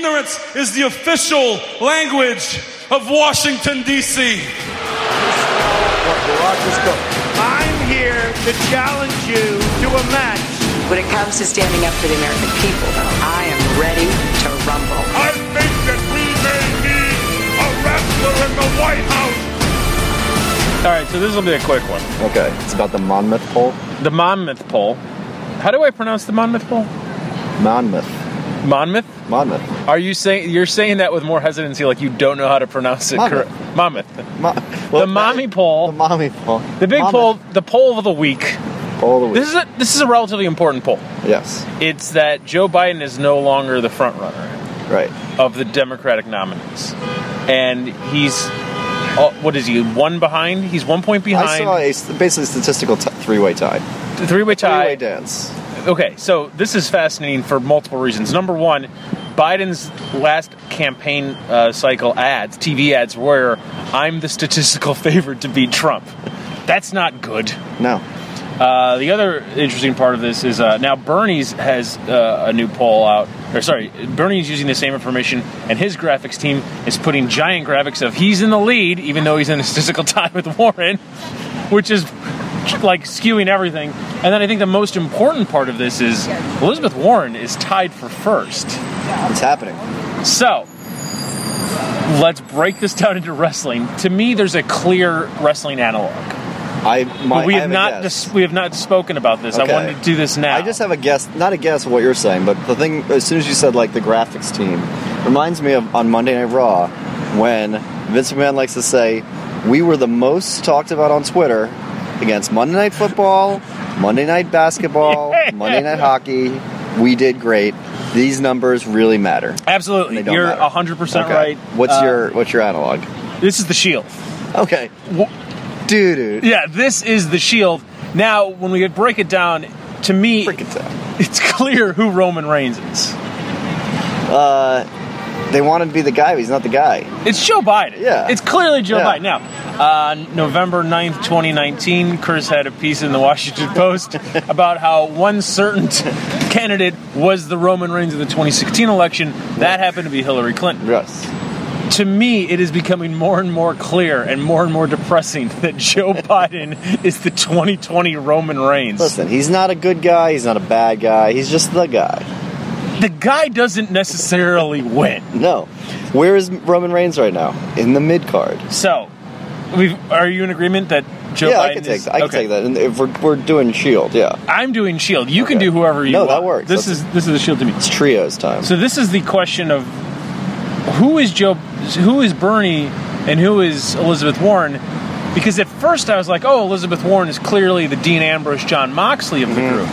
Ignorance is the official language of Washington, D.C. I'm here to challenge you to a match. When it comes to standing up for the American people, though, I am ready to rumble. I think that we may need a wrestler in the White House. All right, so this will be a quick one. Okay, it's about the Monmouth poll. The Monmouth poll. How do I pronounce the Monmouth poll? Monmouth. Monmouth? Monmouth. Are you saying you're saying that with more hesitancy, like you don't know how to pronounce it correct? Monmouth. The mommy poll. The mommy poll. The big poll. The poll of the week. Poll of the week. This is a relatively important poll. Yes. It's that Joe Biden is no longer the front runner. Right. Of the Democratic nominees, and he's. What is he? One behind? He's 1 point behind. I saw basically statistical three-way tie. Three-way tie. Three-way dance. Okay, so this is fascinating for multiple reasons. Number one, Biden's last campaign cycle ads, TV ads, were I'm the statistical favorite to beat Trump. That's not good. No. The other interesting part of this is now Bernie's has a new poll out. Bernie's using the same information, and his graphics team is putting giant graphics of he's in the lead, even though he's in a statistical tie with Warren, which is like skewing everything. And then I think the most important part of this is Elizabeth Warren is tied for first. It's happening. So, let's break this down into wrestling. To me, there's a clear wrestling analog. We have not spoken about this. Okay. I wanted to do this now. I just have a guess, not a guess of what you're saying, but the thing, as soon as you said, like, the graphics team, reminds me of on Monday Night Raw, when Vince McMahon likes to say, we were the most talked about on Twitter against Monday Night Football, Monday Night Basketball, Monday Night Hockey. We did great. These numbers really matter. Absolutely. You're 100% right. What's your analog? This is the Shield. Okay. Dude. Yeah, this is the Shield. Now, when we break it down, to me, it's clear who Roman Reigns is. They want him to be the guy, but he's not the guy. It's Joe Biden. Yeah. It's clearly Joe Biden. Now, November 9th, 2019, Chris had a piece in the Washington Post about how one certain candidate was the Roman Reigns of the 2016 election. That happened to be Hillary Clinton. Yes. To me, it is becoming more and more clear and more depressing that Joe Biden is the 2020 Roman Reigns. Listen, he's not a good guy. He's not a bad guy. He's just the guy. The guy doesn't necessarily win. No. Where is Roman Reigns right now? In the mid-card. So, are you in agreement that Joe Biden I can take that. I can take that. And if we're doing Shield, yeah. I'm doing Shield. You can do whoever you want. No, that works. This is the Shield to me. It's trios time. So this is the question of who is Bernie and who is Elizabeth Warren? Because at first I was like, oh, Elizabeth Warren is clearly the Dean Ambrose, John Moxley of the group.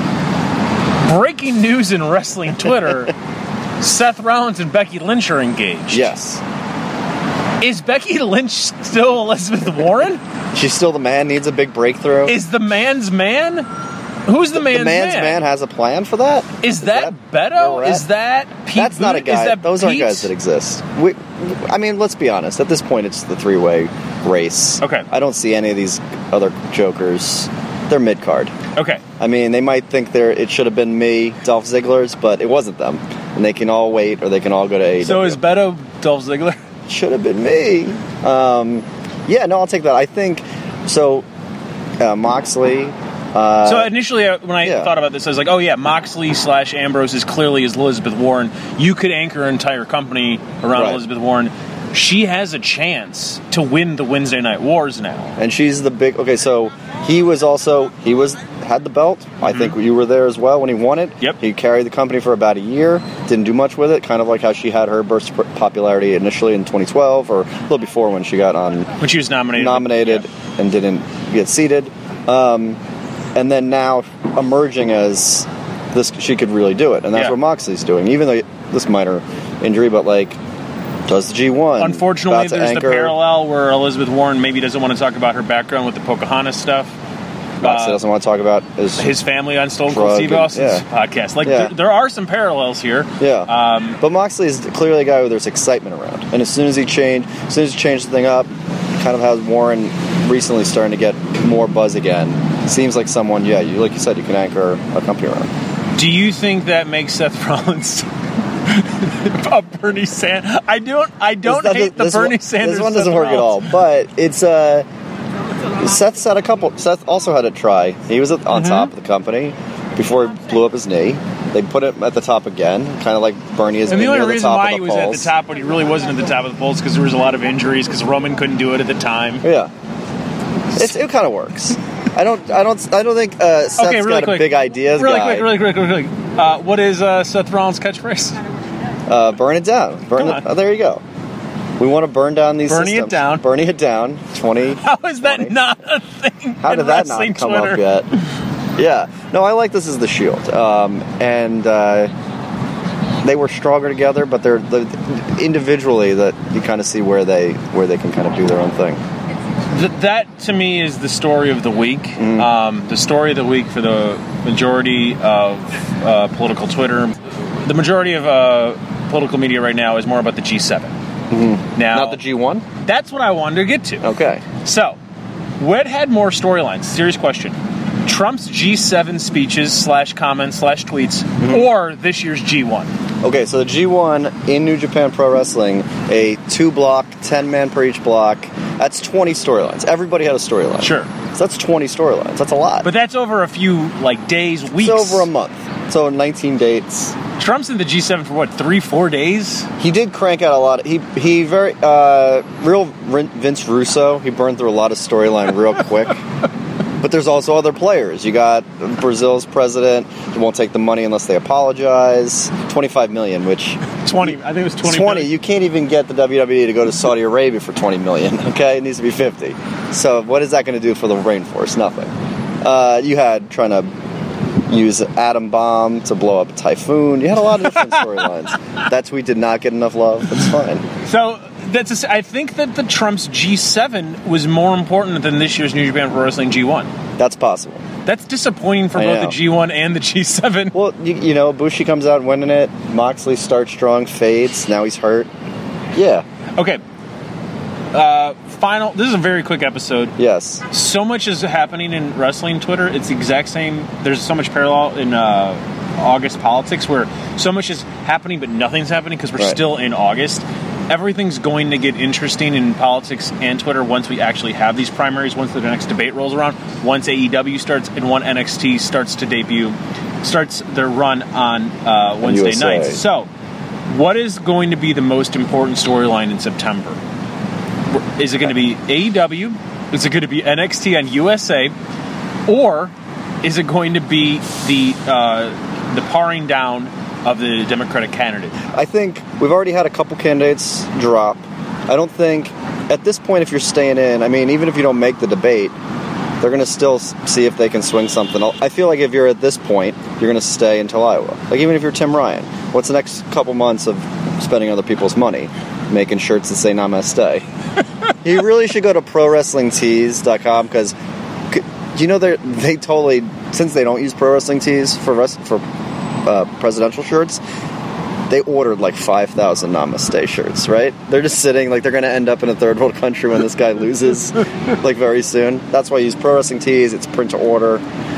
Breaking news in wrestling Twitter, Seth Rollins and Becky Lynch are engaged. Yes. Is Becky Lynch still Elizabeth Warren? She's still the man, needs a big breakthrough. Is the man's man? Who's the man's man? The man's man has a plan for that? Is that Beto? Is that Pete? That's not a guy. Those aren't Pete? guys that exist. I mean, let's be honest. At this point, it's the three-way race. Okay. I don't see any of these other jokers. They're mid-card. Okay. I mean, they might think it should have been me, Dolph Ziggler's, but it wasn't them. And they can all wait, or they can all go to AEW. So is Beto Dolph Ziggler? Should have been me. I'll take that. I think so. Moxley. So initially, when I thought about this, I was like, oh yeah, Moxley / Ambrose is clearly Elizabeth Warren. You could anchor an entire company around Elizabeth Warren. She has a chance to win the Wednesday Night Wars now. And she's the big... Okay, so he had the belt. I think you were there as well when he won it. Yep. He carried the company for about a year. Didn't do much with it. Kind of like how she had her burst of popularity initially in 2012, or a little before when she got on... When she was nominated. And didn't get seated. And then now emerging as this, she could really do it. And that's what Moxley's doing. Even though this minor injury, but does the G1. Unfortunately, there's the parallel where Elizabeth Warren maybe doesn't want to talk about her background with the Pocahontas stuff. Moxley doesn't want to talk about his family on Stone Cold Steve Austin's podcast. There are some parallels here. Yeah. But Moxley is clearly a guy where there's excitement around. And as soon as he changed the thing up, kind of has Warren recently starting to get more buzz again. Seems like someone, like you said, you can anchor a company around. Do you think that makes Seth Rollins A Bernie Sanders. I don't hate the Bernie Sanders. This one doesn't work at all. But it's Seth said a couple. Seth also had a try. He was on top of the company before he blew up his knee. They put him at the top again, kind of like Bernie is. And the only reason why he was polls. at the top, but he really wasn't at the top of the polls, because there was a lot of injuries, because Roman couldn't do it at the time. Yeah, it kind of works. I don't think Seth's got a big ideas guy. Really quick. What is Seth Rollins' catchphrase? Burn it down. There you go. We want to burn down these Burning systems. it down. Burning it down. 20. How is that not a thing? How did that not come up yet? Yeah. No, I like this as the Shield. And they were stronger together, but they're individually that you kind of see where they can kind of do their own thing. That to me is the story of the week. The story of the week for the majority of political Twitter. The majority of political media right now is more about the G7. Now, not the G1? That's what I wanted to get to. Okay. So, what had more storylines? Serious question. Trump's G7 speeches / comments / tweets or this year's G1? Okay, so the G1 in New Japan Pro Wrestling, a 2-block, 10-man per each block, that's 20 storylines. Everybody had a storyline. Sure. So that's 20 storylines. That's a lot. But that's over a few, days, weeks. It's over a month. So 19 dates. Trump's in the G7 for 3-4 days? He did crank out a lot. He very real Vince Russo. He burned through a lot of storyline real quick. But there's also other players. You got Brazil's president who won't take the money unless they apologize. $25 million, which 20. I think it was 20. 20. You can't even get the WWE to go to Saudi Arabia for $20 million. Okay, it needs to be 50. So what is that going to do for the rainforest? Nothing. You had trying to use an atom bomb to blow up a typhoon. You had a lot of different storylines. That tweet did not get enough love. It's fine. So I think that the Trump's G7 was more important than this year's New Japan Pro Wrestling G1. That's possible. That's disappointing for both the G1 and the G7. Well, you know, Bushi comes out winning it. Moxley starts strong, fades. Now he's hurt. Yeah. Okay. This is a very quick episode. Yes. So much is happening in wrestling Twitter. It's the exact same. There's so much parallel in August politics where so much is happening but nothing's happening because we're still in August. Everything's going to get interesting in politics and Twitter once we actually have these primaries, once the next debate rolls around, once AEW starts, and when NXT starts their run on Wednesday nights. So, what is going to be the most important storyline in September? Is it going to be AEW? Is it going to be NXT on USA? Or is it going to be the paring down of the Democratic candidate? I think we've already had a couple candidates drop. I don't think, at this point, if you're staying in, I mean, even if you don't make the debate, they're going to still see if they can swing something. I feel like if you're at this point, you're going to stay until Iowa. Like, even if you're Tim Ryan, what's the next couple months of spending other people's money? Making shirts that say Namaste. You really should go to ProWrestlingTees.com because, you know, they totally, since they don't use Pro Wrestling Tees for presidential shirts, they ordered like 5,000 Namaste shirts, right? They're just sitting, like they're going to end up in a third world country when this guy loses, like very soon. That's why I use Pro Wrestling Tees. It's print to order.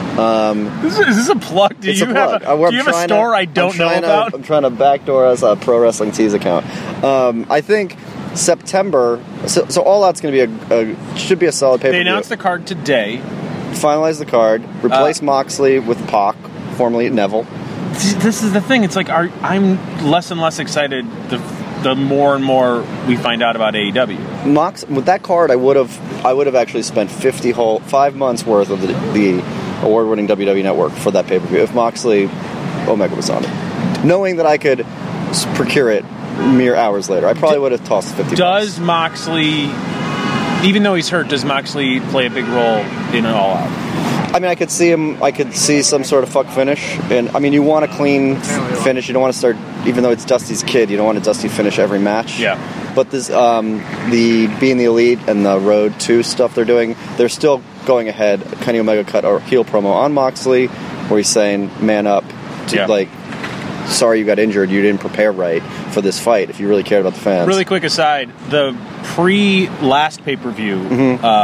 Is this a plug? Do you have a store I don't know about? I'm trying to backdoor us a Pro Wrestling Tees account. I think September, so All Out's going to be should be a solid pay-per-view. They announced the card today. Finalize the card. Replace Moxley with Pac, formerly Neville. This is the thing. It's like I'm less and less excited the more and more we find out about AEW. With that card, I would have actually spent 5 months worth of the award-winning WWE Network for that pay-per-view if Moxley Omega was on it, knowing that I could procure it mere hours later. I probably would have tossed $50. Does Moxley, even though he's hurt, does Moxley play a big role in an All Out? I mean, I could see some sort of fuck finish. And, I mean, you want a clean finish. You don't want to start, even though it's Dusty's kid, you don't want a Dusty finish every match. Yeah. But this, the Being the Elite and the Road 2 stuff they're doing, they're still going ahead. Kenny Omega cut a heel promo on Moxley where he's saying, man up. Sorry you got injured. You didn't prepare right for this fight if you really cared about the fans. Really quick aside, the pre-last pay-per-view,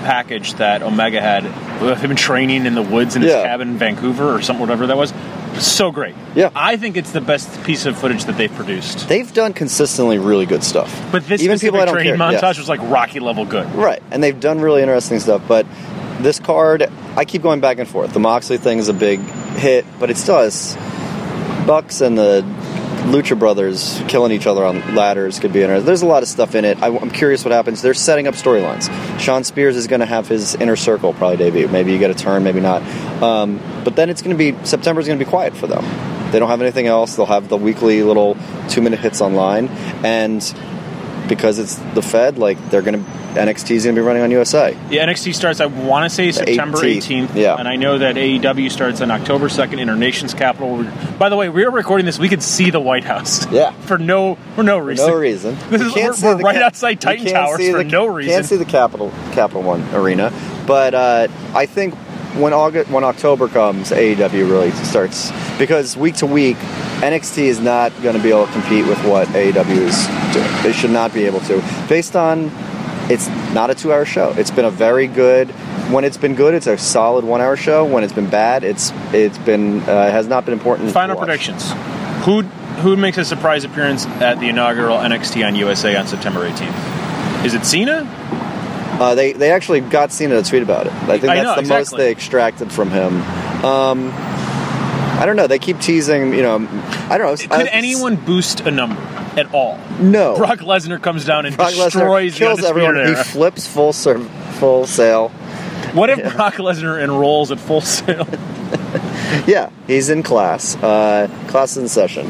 package that Omega had with him training in the woods in his cabin in Vancouver or something, whatever that was. So great. Yeah. I think it's the best piece of footage that they've produced. They've done consistently really good stuff. But this even specific people I don't training care. montage was like Rocky level good. Right, and they've done really interesting stuff, but this card, I keep going back and forth. The Moxley thing is a big hit, but it still has Bucks and the Lucha Brothers killing each other on ladders could be interesting. There's a lot of stuff in it. I'm curious what happens. They're setting up storylines. Shawn Spears is going to have his Inner Circle probably debut. Maybe you get a turn, maybe not. But then September's going to be quiet for them. They don't have anything else. They'll have the weekly little 2-minute hits online, and because it's the Fed, NXT's going to be running on USA. Yeah, NXT starts, I want to say, September 18th. Yeah. And I know that AEW starts on October 2nd in our nation's capital. By the way, we are recording this. We could see the White House. Yeah. For no reason. No reason. We're right outside Titan Towers for no reason. Can't see the Capital One arena. But I think when October comes, AEW really starts. Because week to week, NXT is not going to be able to compete with what AEW is doing. They should not be able to. Based on... It's not a 2-hour show. It's been a very good. When it's been good, it's a solid 1-hour show. When it's been bad, it has not been important. Final predictions. Who makes a surprise appearance at the inaugural NXT on USA on September 18th? Is it Cena? They actually got Cena to tweet about it. I think that's the most they extracted from him. I don't know. They keep teasing. I don't know. Could anyone boost a number at all? No. Brock Lesnar comes down and Brock destroys Lesnar, kills everyone. Era. He flips full sail. What if Brock Lesnar enrolls at Full Sail? Yeah, he's in class. Class in session.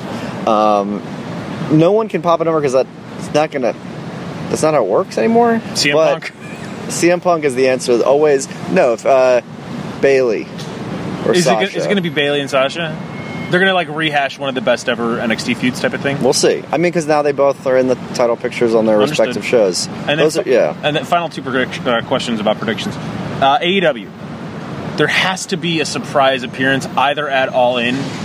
No one can pop a number because that's not how it works anymore. CM Punk. CM Punk is the answer. Always no. If Bailey or Sasha. Is it going to be Bailey and Sasha? They're going to rehash one of the best ever NXT feuds type of thing? We'll see. I mean, because now they both are in the title pictures on their respective shows. And then final two questions about predictions. AEW. There has to be a surprise appearance either at All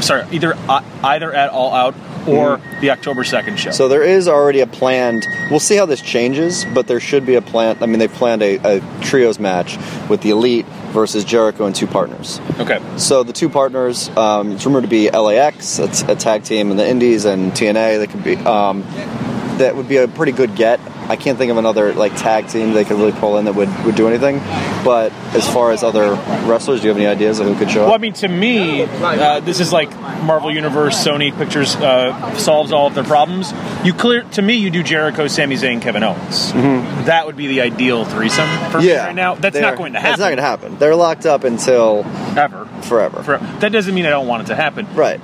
Out or the October 2nd show. So there is already a planned... We'll see how this changes, but there should be a plan... I mean, they've planned a trios match with the Elite versus Jericho and 2 partners. Okay. So the 2 partners, it's rumored to be LAX, a tag team in the Indies, and TNA. That could be... that would be a pretty good get. I can't think of another tag team they could really pull in that would do anything. But as far as other wrestlers, do you have any ideas of who could show up? Well, I mean, to me, this is like Marvel Universe, Sony Pictures solves all of their problems. To me, you do Jericho, Sami Zayn, Kevin Owens. Mm-hmm. That would be the ideal threesome for me right now. That's not going to happen. That's not going to happen. They're locked up until... Forever. That doesn't mean I don't want it to happen. Right.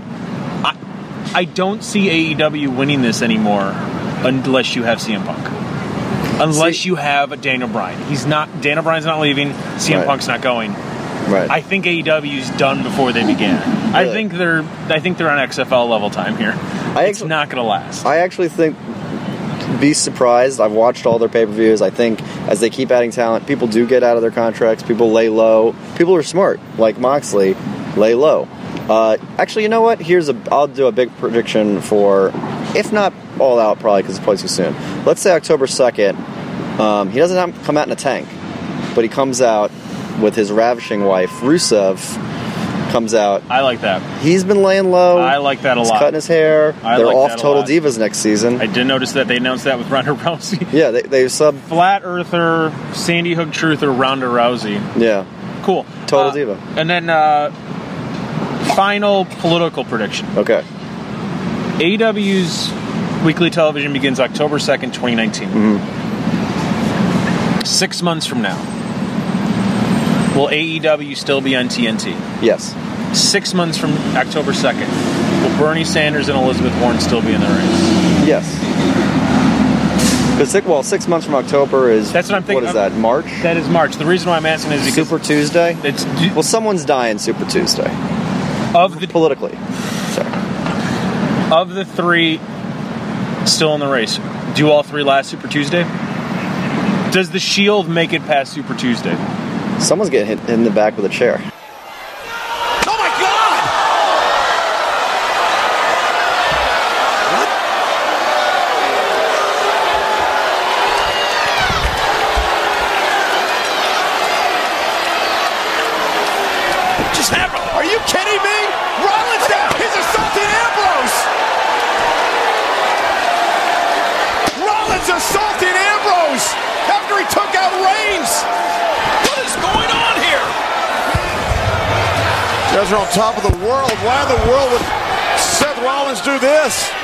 I don't see AEW winning this anymore unless you have CM Punk. Unless you have a Daniel Bryan. Daniel Bryan's not leaving, CM Punk's not going. Right. I think AEW's done before they began. Really? I think they're on XFL level time here. It's not going to last. I actually think be surprised. I've watched all their pay-per-views. I think as they keep adding talent, people do get out of their contracts. People lay low. People are smart, like Moxley, lay low. Actually, you know what? I'll do a big prediction for, if not All Out, probably because it's probably too soon. Let's say October 2nd. He doesn't come out in a tank, but he comes out with his ravishing wife, Rusev. Comes out. I like that. He's been laying low. I like that a lot. He's cutting his hair. They're off Total Divas next season. I did notice that they announced that with Ronda Rousey. Yeah, they sub Flat Earther, Sandy Hook Truther, Ronda Rousey. Yeah. Cool. Total Diva. And then final political prediction. Okay. AEW's weekly television begins October 2nd, 2019. Mm-hmm. 6 months from now, will AEW still be on TNT? Yes. 6 months from October 2nd, will Bernie Sanders and Elizabeth Warren still be in the race? Yes. Because 6 months from October is... That's what I'm thinking. What is that, March? That is March. The reason why I'm asking is because... Super Tuesday? Well, someone's dying Super Tuesday. Politically. Sorry. Of the 3 still in the race, do all 3 last Super Tuesday? Does the Shield make it past Super Tuesday? Someone's getting hit in the back with a chair. Oh my God! happening? Are you kidding me? Rollins down. He's assaulting Ambrose. Rollins assaulting Ambrose after he took out Reigns. What is going on here? You guys are on top of the world. Why in the world would Seth Rollins do this?